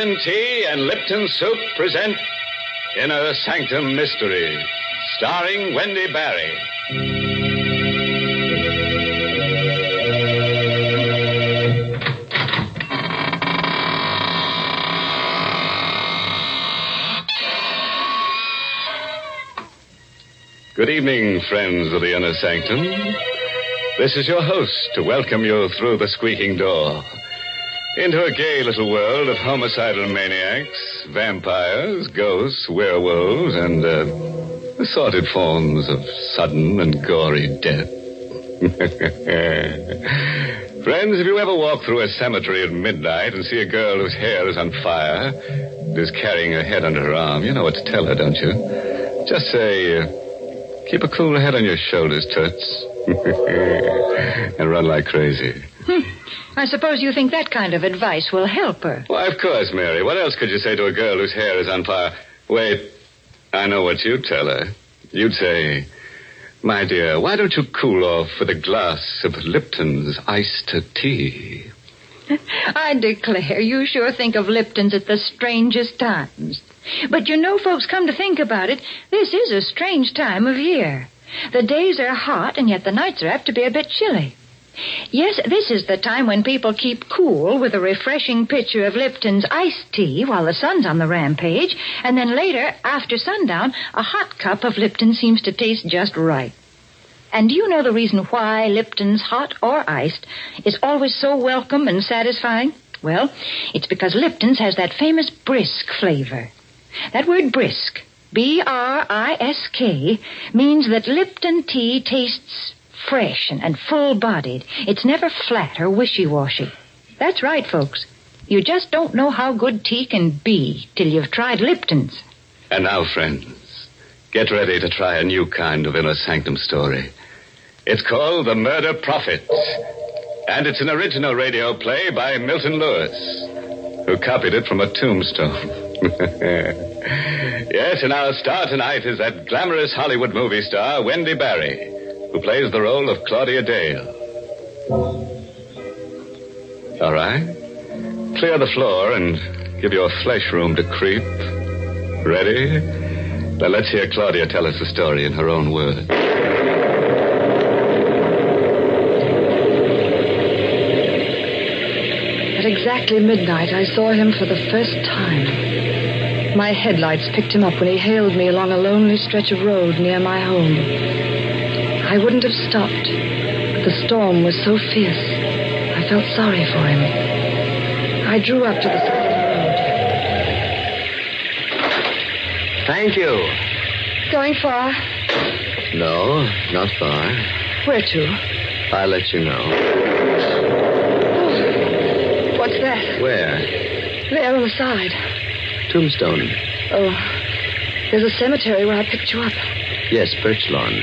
Lipton Tea and Lipton Soup present Inner Sanctum Mysteries, starring Wendy Barry. Good evening, friends of the Inner Sanctum. This is your host to welcome you through the squeaking door into a gay little world of homicidal maniacs, vampires, ghosts, werewolves, and assorted forms of sudden and gory death. Friends, if you ever walk through a cemetery at midnight and see a girl whose hair is on fire and is carrying her head under her arm, you know what to tell her, don't you? Just say, keep a cool head on your shoulders, Toots. And run like crazy. I suppose you think that kind of advice will help her. Why, of course, Mary. What else could you say to a girl whose hair is on fire? Wait, I know what you'd tell her. You'd say, my dear, why don't you cool off with a glass of Lipton's iced tea? I declare, you sure think of Lipton's at the strangest times. But you know, folks, come to think about it, this is a strange time of year. The days are hot, and yet the nights are apt to be a bit chilly. Yes, this is the time when people keep cool with a refreshing pitcher of Lipton's iced tea while the sun's on the rampage, and then later, after sundown, a hot cup of Lipton seems to taste just right. And do you know the reason why Lipton's, hot or iced, is always so welcome and satisfying? Well, it's because Lipton's has that famous brisk flavor. That word brisk, B-R-I-S-K, means that Lipton tea tastes fresh and full-bodied. It's never flat or wishy-washy. That's right, folks. You just don't know how good tea can be till you've tried Lipton's. And now, friends, get ready to try a new kind of Inner Sanctum story. It's called The Murder Prophet, and it's an original radio play by Milton Lewis, who copied it from a tombstone. Yes, and our star tonight is that glamorous Hollywood movie star, Wendy Barry, who plays the role of Claudia Dale. All right. Clear the floor and give your flesh room to creep. Ready? Now let's hear Claudia tell us the story in her own words. At exactly midnight, I saw him for the first time. My headlights picked him up when he hailed me along a lonely stretch of road near my home. I wouldn't have stopped, but the storm was so fierce, I felt sorry for him. I drew up to the side of the road. Thank you. Going far? No, not far. Where to? I'll let you know. Oh, what's that? Where? There on the side. Tombstone. Oh, there's a cemetery where I picked you up. Yes, Birch Lawn.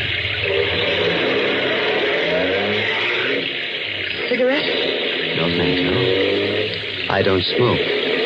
Cigarette? No, thank you. I don't smoke.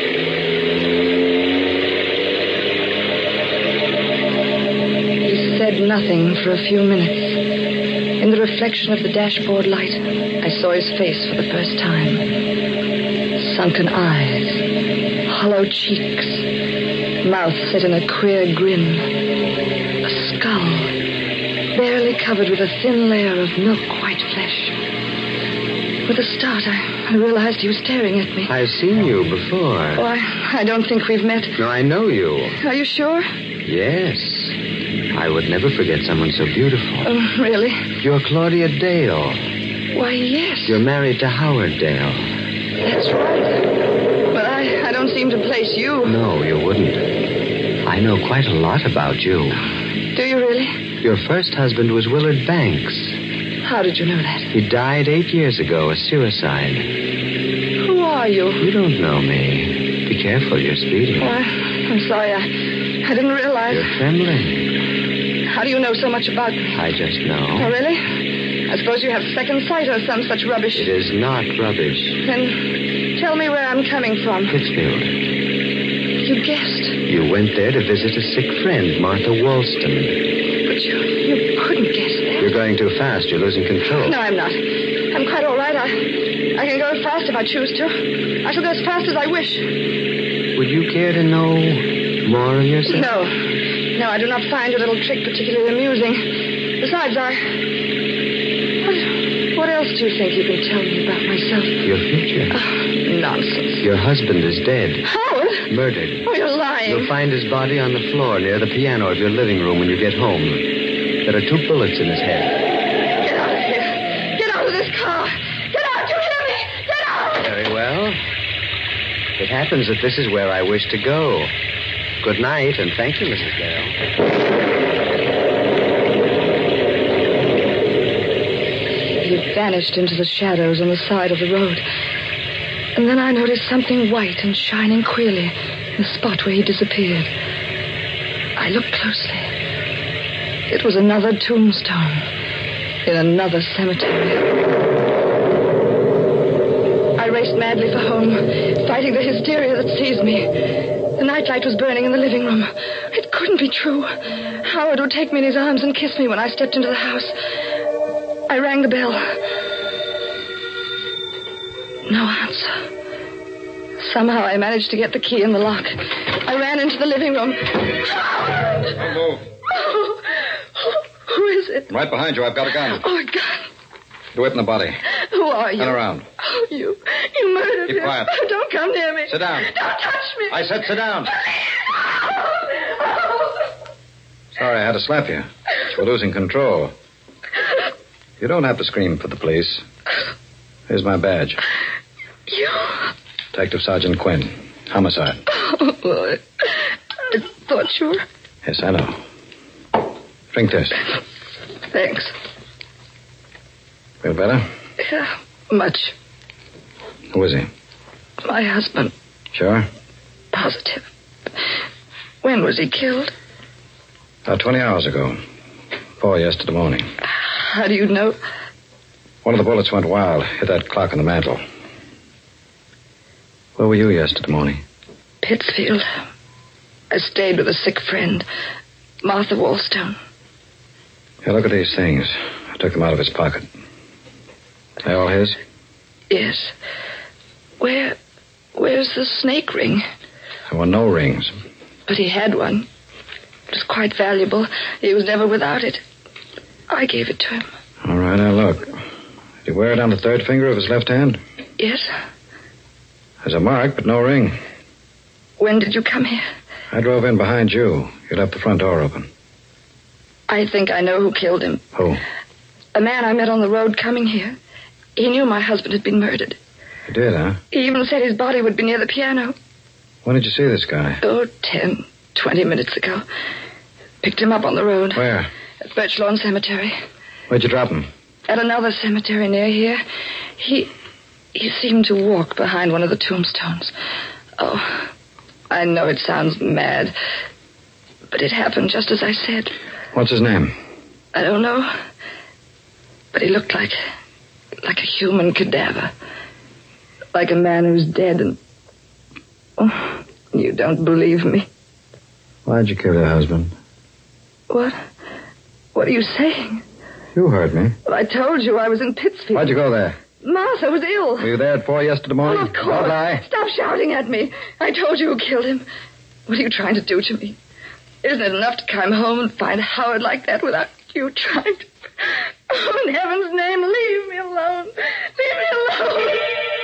He said nothing for a few minutes. In the reflection of the dashboard light, I saw his face for the first time. Sunken eyes, hollow cheeks, mouth set in a queer grin, a skull barely covered with a thin layer of milk-white flesh. With a start, I realized he was staring at me. I've seen you before. Oh, I don't think we've met. No, I know you. Are you sure? Yes. I would never forget someone so beautiful. Oh, really? You're Claudia Dale. Why, yes. You're married to Howard Dale. That's right. But I don't seem to place you. No, you wouldn't. I know quite a lot about you. Do you really? Your first husband was Willard Banks. How did you know that? He died 8 years ago, a suicide. Who are you? You don't know me. Be careful, you're speeding. Oh, I'm sorry. I didn't realize. You're trembling. How do you know so much about me? I just know. Oh, really? I suppose you have second sight or some such rubbish. It is not rubbish. Then tell me where I'm coming from. Pittsfield. You guessed. You went there to visit a sick friend, Martha Walston. But you couldn't guess that. You're going too fast. You're losing control. No, I'm not. I'm quite all right. I can go fast if I choose to. I shall go as fast as I wish. Would you care to know more of yourself? No, I do not find your little trick particularly amusing. Besides, What else do you think you can tell me about myself? Your future. Nonsense. Your husband is dead. Howard? Murdered. Oh, you're lying. You'll find his body on the floor near the piano of your living room when you get home. There are 2 bullets in his head. Get out of here. Get out of this car. Get out, you hear me? Get out! Very well. It happens that this is where I wish to go. Good night, and thank you, Mrs. Dale. He vanished into the shadows on the side of the road. And then I noticed something white and shining queerly in the spot where he disappeared. I looked closely. It was another tombstone in another cemetery. I raced madly for home, fighting the hysteria that seized me. The nightlight was burning in the living room. It couldn't be true. Howard would take me in his arms and kiss me when I stepped into the house. I rang the bell. No answer. Somehow I managed to get the key in the lock. I ran into the living room. Howard! Don't move. Oh, who is it? Right behind you. I've got a gun. Oh, a gun. Do it in the body. Who are you? Turn around. Oh, you murdered him. Keep quiet. Oh, don't come near me. Sit down. Don't touch me. I said sit down. Oh. Sorry I had to slap you. You're losing control. You don't have to scream for the police. Here's my badge. You? Detective Sergeant Quinn. Homicide. Oh, Lord. I thought you were... Yes, I know. Drink this. Thanks. Feel better? Yeah, much. Who is he? My husband. Sure? Positive. When was he killed? About 20 hours ago. 4 yesterday morning. How do you know? One of the bullets went wild. Hit that clock on the mantel. Where were you yesterday morning? Pittsfield. I stayed with a sick friend, Martha Wallstone. Here, look at these things. I took them out of his pocket. They all his? Yes. Where's the snake ring? There were no rings. But he had one. It was quite valuable. He was never without it. I gave it to him. All right, now look. Did he wear it on the 3rd finger of his left hand? Yes. There's a mark, but no ring. When did you come here? I drove in behind you. You left the front door open. I think I know who killed him. Who? A man I met on the road coming here. He knew my husband had been murdered. You did, huh? He even said his body would be near the piano. When did you see this guy? Oh, 10, 20 minutes ago. Picked him up on the road. Where? At Birch Lawn Cemetery. Where'd you drop him? At another cemetery near here. He seemed to walk behind one of the tombstones. Oh, I know it sounds mad, but it happened just as I said. What's his name? I don't know, but he looked like a human cadaver. Like a man who's dead and... Oh, you don't believe me. Why'd you kill your husband? What? What are you saying? You heard me. Well, I told you I was in Pittsfield. Why'd you go there? Martha was ill. Were you there at 4 yesterday morning? Oh, of course. Don't lie. Stop shouting at me. I told you who killed him. What are you trying to do to me? Isn't it enough to come home and find Howard like that without you trying to... Oh, in heaven's name, leave me alone. Leave me alone.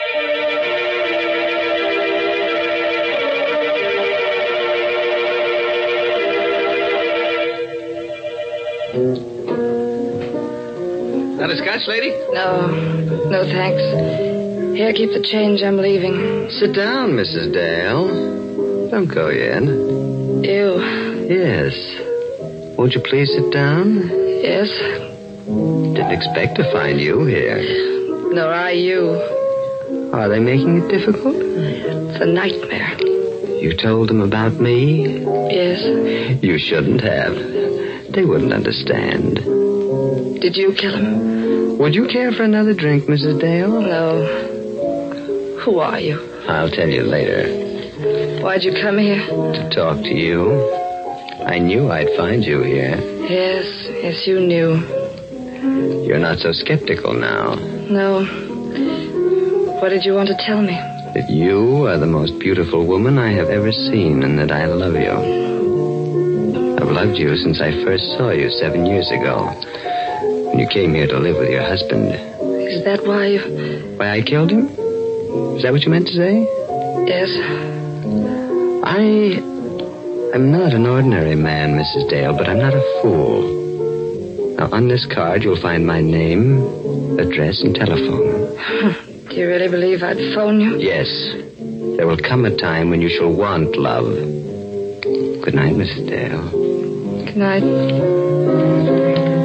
Not a scotch, lady? No, thanks. Here, keep the change. I'm leaving. Sit down, Mrs. Dale. Don't go yet. You? Yes. Won't you please sit down? Yes. Didn't expect to find you here. Nor I you. Are they making it difficult? It's a nightmare. You told them about me? Yes. You shouldn't have. They wouldn't understand. Did you kill him? Would you care for another drink, Mrs. Dale? No. Who are you? I'll tell you later. Why'd you come here? To talk to you. I knew I'd find you here. Yes, you knew. You're not so skeptical now. No. What did you want to tell me? That you are the most beautiful woman I have ever seen and that I love you. I've loved you since I first saw you 7 years ago. When you came here to live with your husband. Is that why you... Why I killed him? Is that what you meant to say? Yes. I'm not an ordinary man, Mrs. Dale, but I'm not a fool. Now, on this card, you'll find my name, address, and telephone. Do you really believe I'd phone you? Yes. There will come a time when you shall want love. Good night, Mrs. Dale. Good night.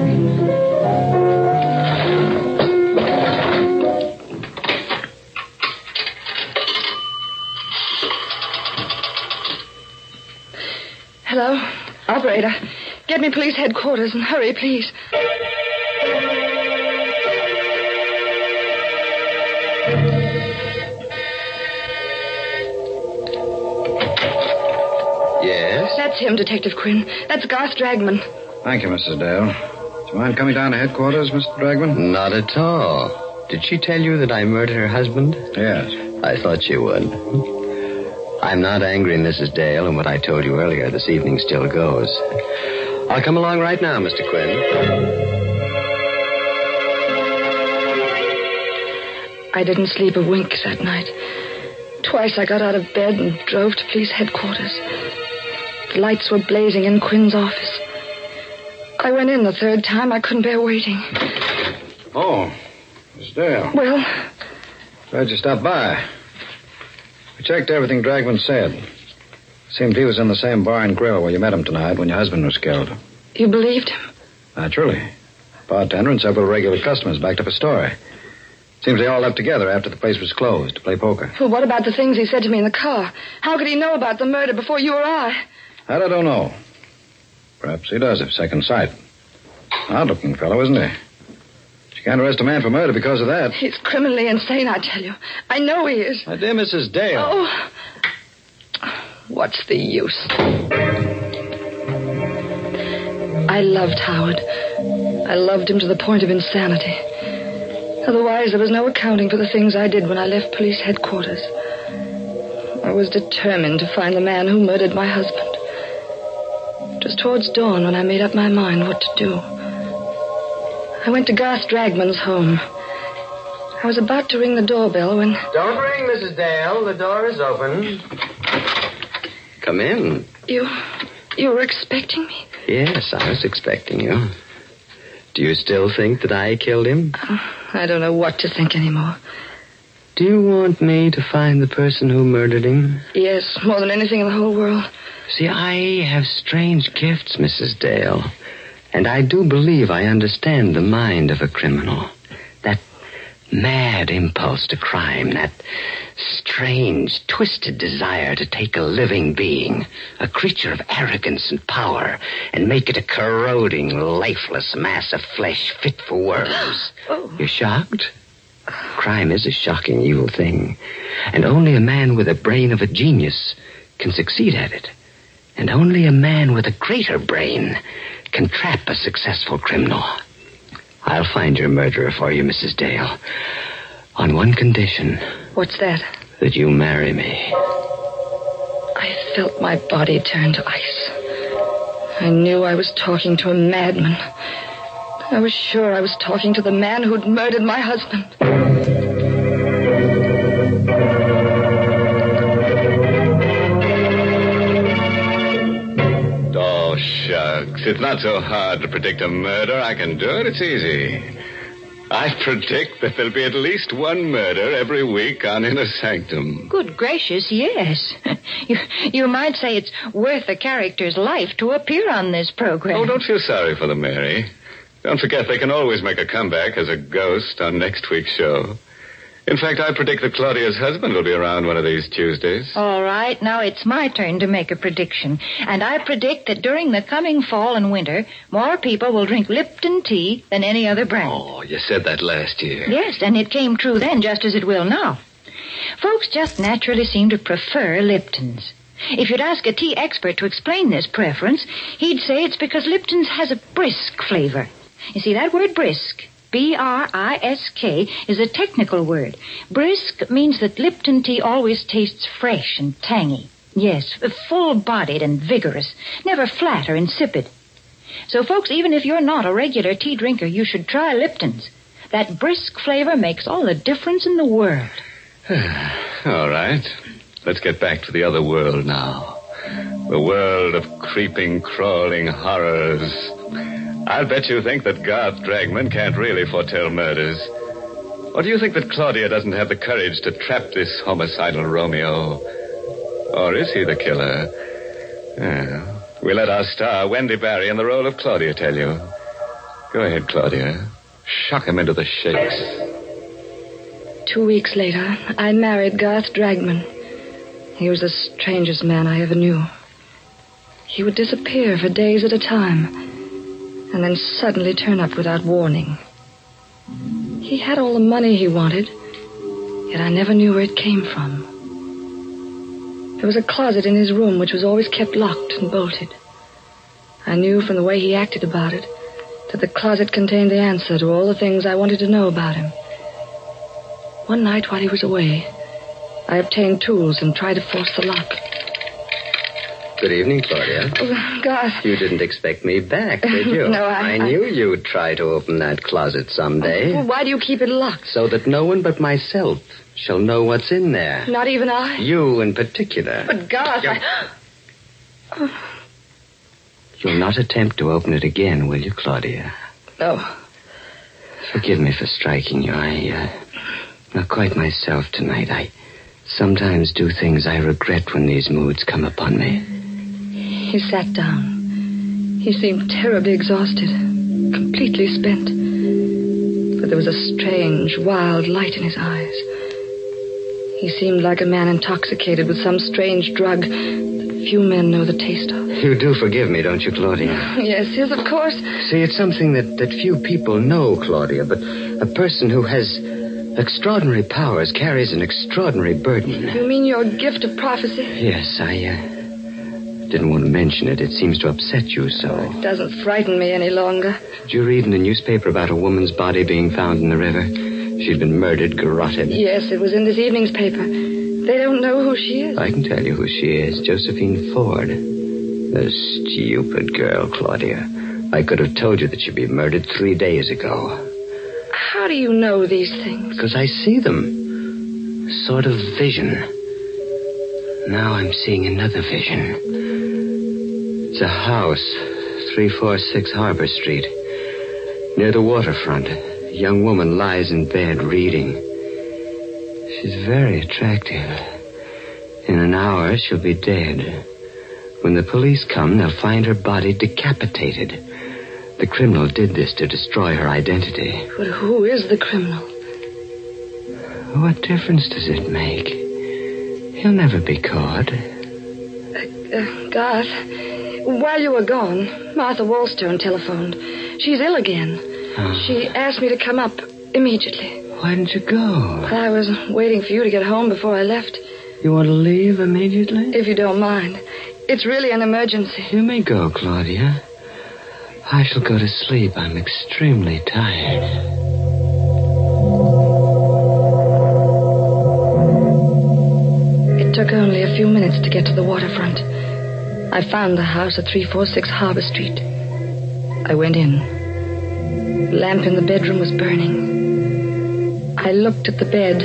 Hello? Operator, get me police headquarters and hurry, please. Yes? That's him, Detective Quinn. That's Garth Dragman. Thank you, Mrs. Dale. Do you mind coming down to headquarters, Mr. Dragman? Not at all. Did she tell you that I murdered her husband? Yes. I thought she would. I'm not angry, Mrs. Dale, and what I told you earlier this evening still goes. I'll come along right now, Mr. Quinn. I didn't sleep a wink that night. Twice I got out of bed and drove to police headquarters. The lights were blazing in Quinn's office. I went in the third time. I couldn't bear waiting. Oh, Miss Dale. Well? Glad you stopped by. We checked everything Dragman said. Seemed he was in the same bar and grill where you met him tonight when your husband was killed. You believed him? Naturally. Bartender and several regular customers backed up a story. Seems they all left together after the place was closed to play poker. Well, what about the things he said to me in the car? How could he know about the murder before you or I? That I don't know. Perhaps he does have second sight. Odd-looking fellow, isn't he? You can't arrest a man for murder because of that. He's criminally insane, I tell you. I know he is. My dear Mrs. Dale. Oh. What's the use? I loved Howard. I loved him to the point of insanity. Otherwise, there was no accounting for the things I did when I left police headquarters. I was determined to find the man who murdered my husband. It was towards dawn when I made up my mind what to do. I went to Garth Dragman's home. I was about to ring the doorbell when... Don't ring, Mrs. Dale. The door is open. Come in. You were expecting me? Yes, I was expecting you. Do you still think that I killed him? I don't know what to think anymore. Do you want me to find the person who murdered him? Yes, more than anything in the whole world. See, I have strange gifts, Mrs. Dale. And I do believe I understand the mind of a criminal. That mad impulse to crime, that strange, twisted desire to take a living being, a creature of arrogance and power, and make it a corroding, lifeless mass of flesh fit for worms. Oh. You're shocked? Crime is a shocking, evil thing. And only a man with the brain of a genius can succeed at it. And only a man with a greater brain can trap a successful criminal. I'll find your murderer for you, Mrs. Dale. On one condition. What's that? That you marry me. I felt my body turn to ice. I knew I was talking to a madman. I was sure I was talking to the man who'd murdered my husband. Oh, shucks. It's not so hard to predict a murder. I can do it. It's easy. I predict that there'll be at least one murder every week on Inner Sanctum. Good gracious, yes. You might say it's worth a character's life to appear on this program. Oh, don't feel sorry for them, Mary. Don't forget they can always make a comeback as a ghost on next week's show. In fact, I predict that Claudia's husband will be around one of these Tuesdays. All right, now it's my turn to make a prediction. And I predict that during the coming fall and winter, more people will drink Lipton tea than any other brand. Oh, you said that last year. Yes, and it came true then just as it will now. Folks just naturally seem to prefer Lipton's. If you'd ask a tea expert to explain this preference, he'd say it's because Lipton's has a brisk flavor. You see, that word brisk, B-R-I-S-K, is a technical word. Brisk means that Lipton tea always tastes fresh and tangy. Yes, full-bodied and vigorous, never flat or insipid. So, folks, even if you're not a regular tea drinker, you should try Lipton's. That brisk flavor makes all the difference in the world. All right. Let's get back to the other world now. The world of creeping, crawling horrors. I'll bet you think that Garth Dragman can't really foretell murders. Or do you think that Claudia doesn't have the courage to trap this homicidal Romeo? Or is he the killer? We'll let our star, Wendy Barry, in the role of Claudia, tell you. Go ahead, Claudia. Shock him into the shakes. 2 weeks later, I married Garth Dragman. He was the strangest man I ever knew. He would disappear for days at a time, and then suddenly turn up without warning. He had all the money he wanted, yet I never knew where it came from. There was a closet in his room which was always kept locked and bolted. I knew from the way he acted about it that the closet contained the answer to all the things I wanted to know about him. One night while he was away, I obtained tools and tried to force the lock. Good evening, Claudia. Oh, Garth. You didn't expect me back, did you? No, I knew you'd try to open that closet someday. Well, why do you keep it locked? So that no one but myself shall know what's in there. Not even I? You in particular. But, Garth, You'll not attempt to open it again, will you, Claudia? No. Forgive me for striking you. I'm not quite myself tonight. I sometimes do things I regret when these moods come upon me. He sat down. He seemed terribly exhausted, completely spent. But there was a strange, wild light in his eyes. He seemed like a man intoxicated with some strange drug that few men know the taste of. You do forgive me, don't you, Claudia? Yes, of course. See, it's something that few people know, Claudia, but a person who has extraordinary powers carries an extraordinary burden. You mean your gift of prophecy? Yes, I didn't want to mention it. It seems to upset you so. It doesn't frighten me any longer. Did you read in the newspaper about a woman's body being found in the river? She'd been murdered, garroted. Yes, it was in this evening's paper. They don't know who she is. I can tell you who she is. Josephine Ford. The stupid girl, Claudia. I could have told you that she'd be murdered 3 days ago. How do you know these things? Because I see them. A sort of vision. Now I'm seeing another vision. It's a house, 346 Harbor Street. Near the waterfront, a young woman lies in bed reading. She's very attractive. In an hour, she'll be dead. When the police come, they'll find her body decapitated. The criminal did this to destroy her identity. But who is the criminal? What difference does it make? He'll never be caught. Garth, while you were gone, Martha Wallstone telephoned. She's ill again. Oh. She asked me to come up immediately. Why didn't you go? I was waiting for you to get home before I left. You want to leave immediately? If you don't mind. It's really an emergency. You may go, Claudia. I shall go to sleep. I'm extremely tired. It took only a few minutes to get to the waterfront. I found the house at 346 Harbor Street. I went in. The lamp in the bedroom was burning. I looked at the bed.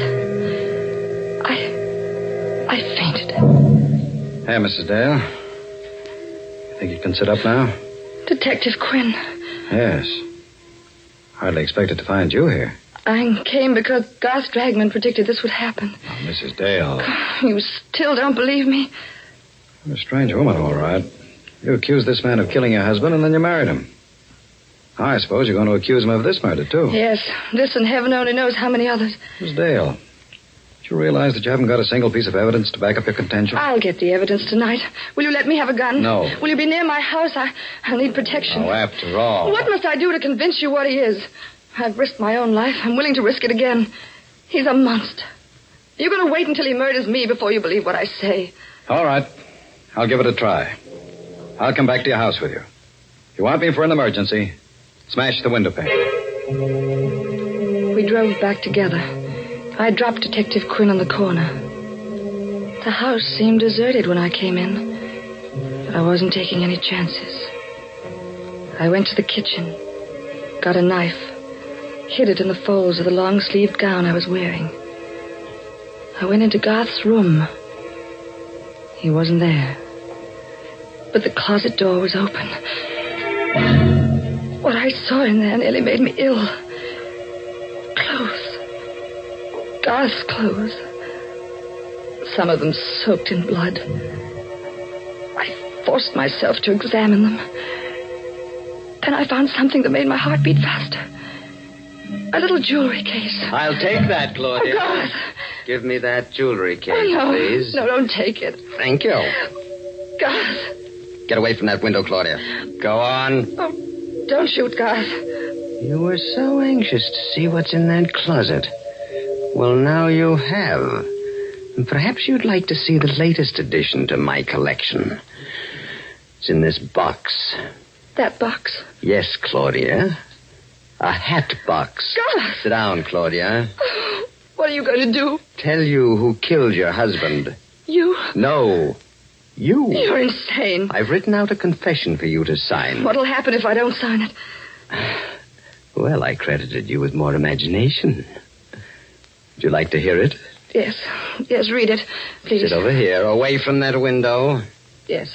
I fainted. Hey, Mrs. Dale. Think you can sit up now? Detective Quinn. Yes. Hardly expected to find you here. I came because Garth Dragman predicted this would happen. Oh, Mrs. Dale. You still don't believe me? You're a strange woman, all right. You accused this man of killing your husband, and then you married him. I suppose you're going to accuse him of this murder, too. Yes, this and heaven only knows how many others. Miss Dale, do you realize that you haven't got a single piece of evidence to back up your contention? I'll get the evidence tonight. Will you let me have a gun? No. Will you be near my house? I'll need protection. Oh, after all. What must I do to convince you what he is? I've risked my own life. I'm willing to risk it again. He's a monster. You're going to wait until he murders me before you believe what I say. All right. I'll give it a try. I'll come back to your house with you. If you want me for an emergency, smash the window pane. We drove back together. I dropped Detective Quinn on the corner. The house seemed deserted when I came in, but I wasn't taking any chances. I went to the kitchen, got a knife, hid it in the folds of the long-sleeved gown I was wearing. I went into Garth's room. He wasn't there. But the closet door was open. What I saw in there nearly made me ill. Clothes. Garth's clothes. Some of them soaked in blood. I forced myself to examine them. Then I found something that made my heart beat faster. A little jewelry case. I'll take that, Claudia. Oh, Garth. Give me that jewelry case, Oh, no. please. No, don't take it. Thank you. Garth. Get away from that window, Claudia. Go on. Oh, don't shoot, Garth. You were so anxious to see what's in that closet. Well, now you have. And perhaps you'd like to see the latest addition to my collection. It's in this box. That box? Yes, Claudia. A hat box. Garth! Sit down, Claudia. What are you going to do? Tell you who killed your husband. You? No. You. You're insane. I've written out a confession for you to sign. What'll happen if I don't sign it? Well, I credited you with more imagination. Would you like to hear it? Yes. Yes, read it, please. Sit over here, away from that window. Yes.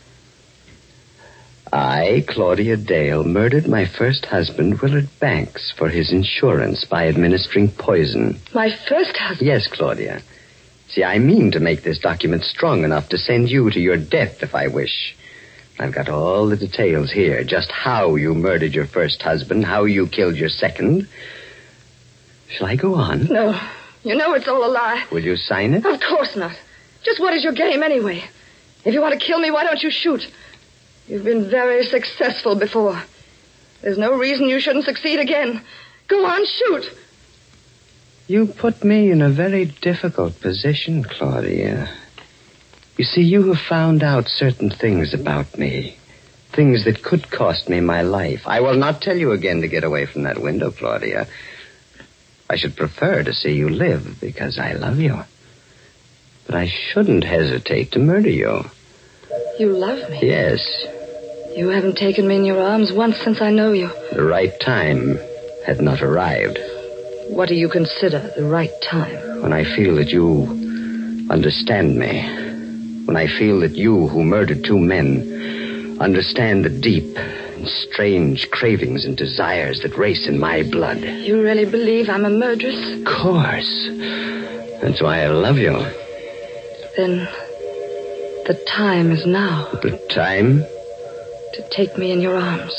I, Claudia Dale, murdered my first husband, Willard Banks, for his insurance by administering poison. My first husband? Yes, Claudia. See, I mean to make this document strong enough to send you to your death if I wish. I've got all the details here, just how you murdered your first husband, how you killed your second. Shall I go on? No. You know it's all a lie. Will you sign it? Of course not. Just what is your game anyway? If you want to kill me, why don't you shoot? You've been very successful before. There's no reason you shouldn't succeed again. Go on, shoot. You put me in a very difficult position, Claudia. You see, you have found out certain things about me. Things that could cost me my life. I will not tell you again to get away from that window, Claudia. I should prefer to see you live because I love you. But I shouldn't hesitate to murder you. You love me? Yes. You haven't taken me in your arms once since I know you. The right time had not arrived. What do you consider the right time? When I feel that you understand me. When I feel that you, who murdered two men, understand the deep and strange cravings and desires that race in my blood. You really believe I'm a murderess? Of course. That's why I love you. Then the time is now. The time? To take me in your arms.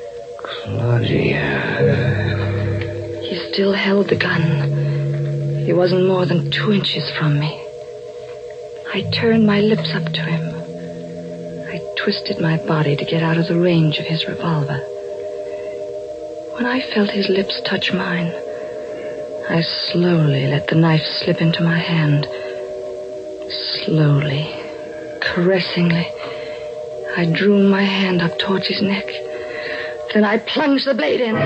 Claudia. He still held the gun. He wasn't more than 2 inches from me. I turned my lips up to him. I twisted my body to get out of the range of his revolver. When I felt his lips touch mine, I slowly let the knife slip into my hand. Slowly, caressingly, I drew my hand up towards his neck. Then I plunged the blade in.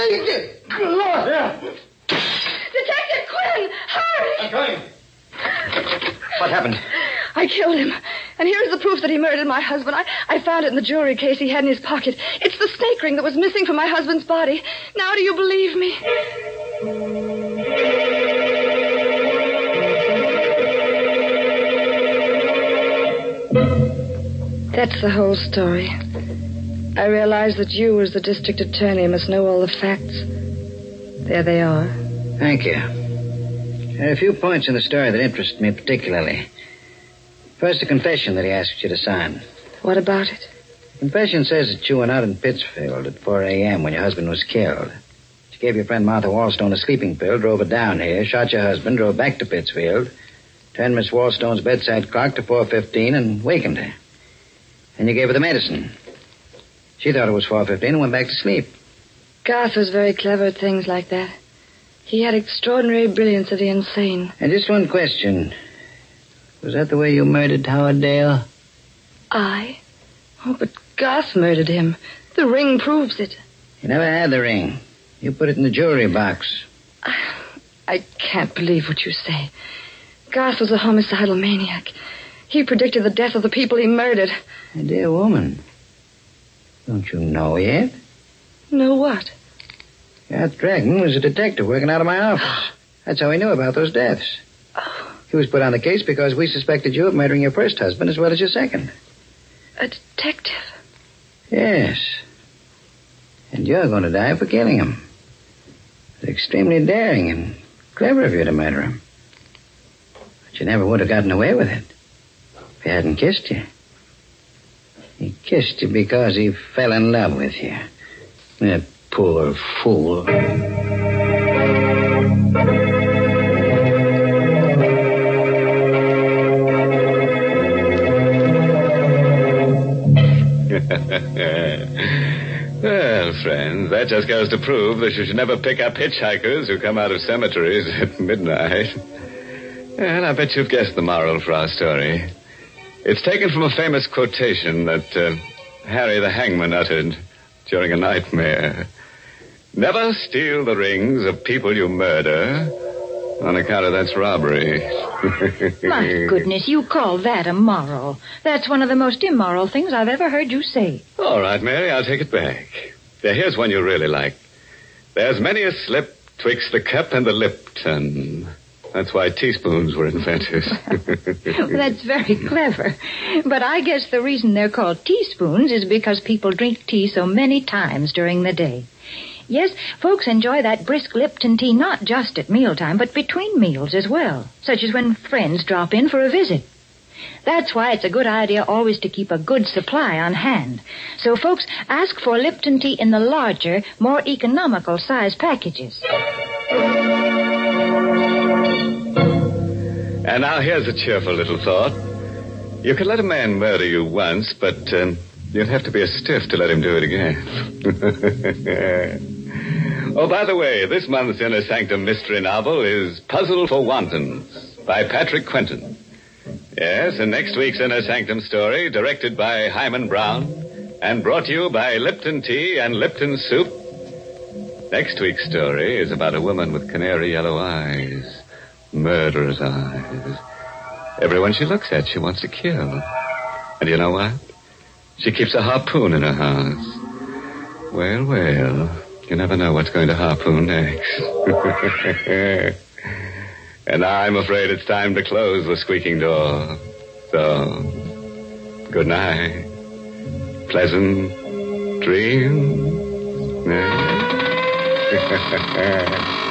Detective Quinn, hurry! I'm coming. What happened? I killed him. And here's the proof that he murdered my husband. I found it in the jewelry case he had in his pocket. It's the snake ring that was missing from my husband's body. Now do you believe me? That's the whole story. I realize that you, as the district attorney, must know all the facts. There they are. Thank you. There are a few points in the story that interest me particularly. First, the confession that he asked you to sign. What about it? The confession says that you went out in Pittsfield at 4 a.m. when your husband was killed. You gave your friend Martha Wallstone a sleeping pill, drove her down here, shot your husband, drove back to Pittsfield, turned Miss Wallstone's bedside clock to 4:15 and wakened her. And you gave her the medicine. She thought it was 4:15 and went back to sleep. Garth was very clever at things like that. He had extraordinary brilliance of the insane. And just one question. Was that the way you murdered Howard Dale? I? Oh, but Garth murdered him. The ring proves it. You never had the ring. You put it in the jewelry box. I can't believe what you say. Garth was a homicidal maniac. He predicted the death of the people he murdered. My dear woman, don't you know yet? Know what? Garth Dragon was a detective working out of my office. That's how he knew about those deaths. He was put on the case because we suspected you of murdering your first husband as well as your second. A detective? Yes. And you're going to die for killing him. It's extremely daring and clever of you to murder him. But you never would have gotten away with it if he hadn't kissed you. He kissed you because he fell in love with you. That poor fool. Well, friends, that just goes to prove that you should never pick up hitchhikers who come out of cemeteries at midnight. And I bet you've guessed the moral for our story. It's taken from a famous quotation that Harry the Hangman uttered during a nightmare. Never steal the rings of people you murder, on account of that's robbery. My goodness, you call that a moral. That's one of the most immoral things I've ever heard you say. All right, Mary, I'll take it back. Now, here's one you really like. There's many a slip twixt the cup and the Lipton. That's why teaspoons were invented. That's very clever. But I guess the reason they're called teaspoons is because people drink tea so many times during the day. Yes, folks enjoy that brisk Lipton tea not just at mealtime, but between meals as well, such as when friends drop in for a visit. That's why it's a good idea always to keep a good supply on hand. So, folks, ask for Lipton tea in the larger, more economical size packages. And now here's a cheerful little thought. You could let a man murder you once, but you'd have to be a stiff to let him do it again. Oh, by the way, this month's Inner Sanctum mystery novel is Puzzle for Wantons by Patrick Quentin. Yes, and next week's Inner Sanctum story, directed by Hyman Brown and brought to you by Lipton Tea and Lipton Soup. Next week's story is about a woman with canary yellow eyes, murderous eyes. Everyone she looks at, she wants to kill. And you know what? She keeps a harpoon in her house. Well, well, you never know what's going to harpoon next. And I'm afraid it's time to close the squeaking door. So, good night. Pleasant dreams.